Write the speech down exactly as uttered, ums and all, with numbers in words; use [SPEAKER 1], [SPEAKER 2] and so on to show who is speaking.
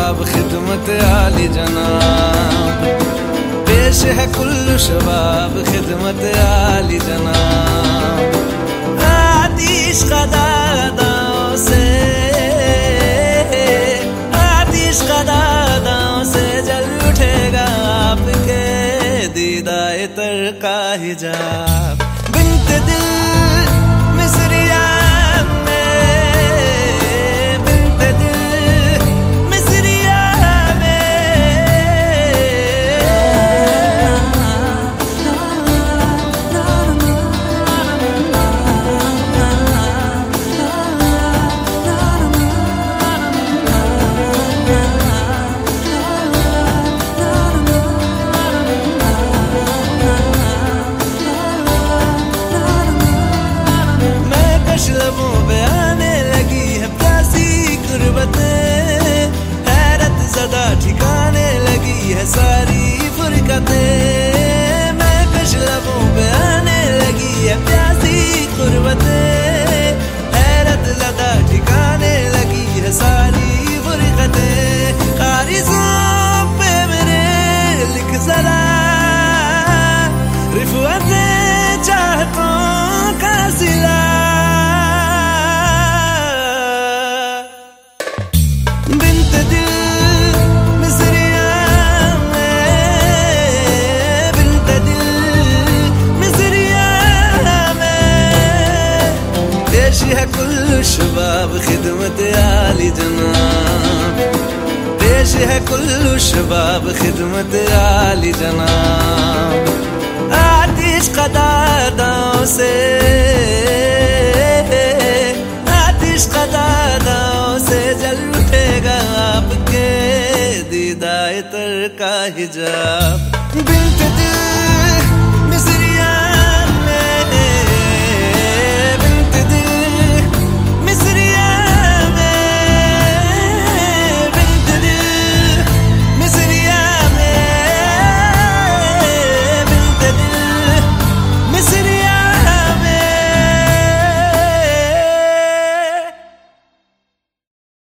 [SPEAKER 1] शबाब खिदमत आली जनाब, पेश है कुल्लू शबाब खिदमत आली जनाब। आतिश कदादाओं से आतिश कदादाओं से जल उठेगा आपके दीदाए तर का हिजाब। बिन्त दिल मिसरिया लबों पे आने लगी है प्यासी गुर्बतें, हैरत ज़दा ठिकाने लगी है सारी फुरकतें। मैं कश लबों पे आने लगी है प्यासी गुर्बतें, हैरत ज़दा ठिकाने लगी है सारी फुरकतें। कारिज़ों पे मेरे लिख ज़रा रिफ़अतें चाहतों का सिला। बिन्त दिल मिसरिया में, बिन्त दिल मिसरिया में, पेश है कुल्लू शबाब खिदमत आली जनाब, पेश है कुल्लू शबाब खिदमत आली जनाब। आतिश कदादाओं से आतिश कदादाओं से जल उठेगा आपके दीदाए तर का हिजाब।